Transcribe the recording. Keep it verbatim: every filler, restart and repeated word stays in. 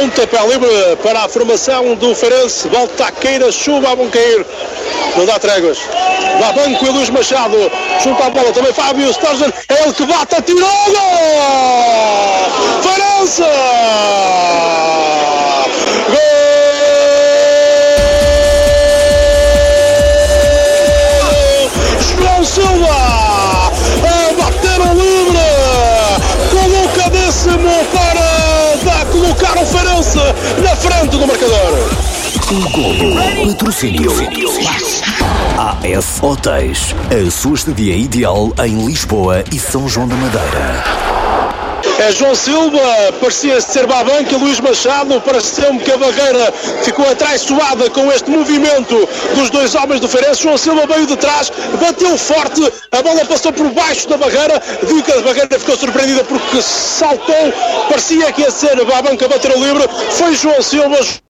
Pontapé livre para a formação do Feirense. Volta a cair a chuva, a bom cair. Não dá tréguas. Dá banco e Luís Machado. Junto à bola também Fábio Sturgeon. É ele que bate, atirou. Gol! Feirense! Gol! João Silva a bater o livre. Colocadíssimo para colocar o Feirense na frente do marcador. Um golo. Patrocínio A S Hotéis. A sua estadia ideal em Lisboa e São João da Madeira. É João Silva, parecia ser Babanca. Luís Machado, pareceu-me que a barreira ficou atraiçoada com este movimento dos dois homens do Feirense. João Silva veio de trás, bateu forte, a bola passou por baixo da barreira, viu que a barreira ficou surpreendida porque saltou, parecia que ia ser Babanca a bater o livre, foi João Silva.